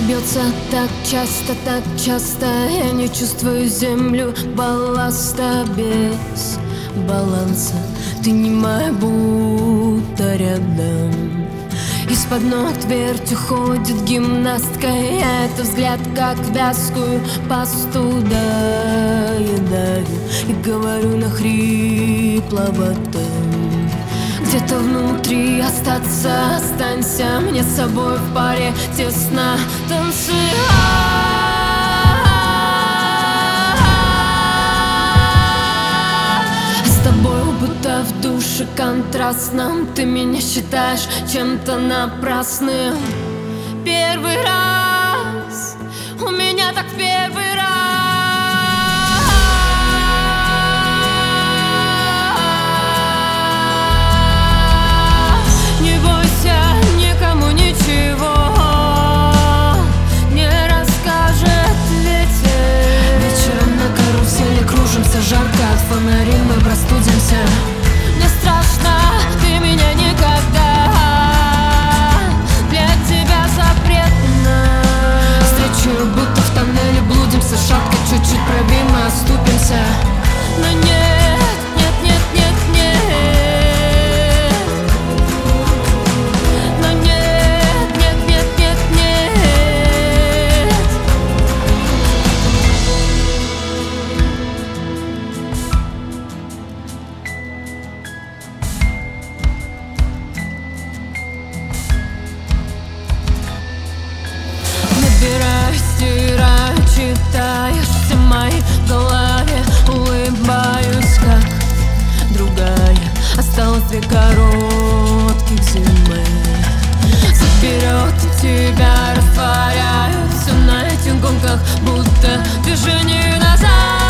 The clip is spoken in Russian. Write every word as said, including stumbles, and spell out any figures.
Бьется так часто, так часто, я не чувствую землю балласта. Без баланса ты немая, будто рядом. Из-под ног твердь уходит гимнастка, я это взгляд, как вязкую пасту доедаю и говорю на хрипловатом. Где-то внутри остаться, останься, мне с собой в паре тесно танцевать. С тобой будто в душе контрастном, ты меня считаешь чем-то напрасным. Первый раз, у меня так в первый раз. Жарко от фонарей, мы простудимся. Мне страшно, ты меня никогда. Для тебя запретно. Встречу будто в тоннеле, блудимся. Шапка чуть-чуть правее, мы оступимся. Но нет, нет, нет, нет, нет. Но нет, нет, нет, нет, нет. Набираю, стираю, читаешь все мои в голове. Улыбаюсь, как другая. Осталось две коротких зимы. Вперед тебя растворяю. Все на этих гонках, будто движение назад.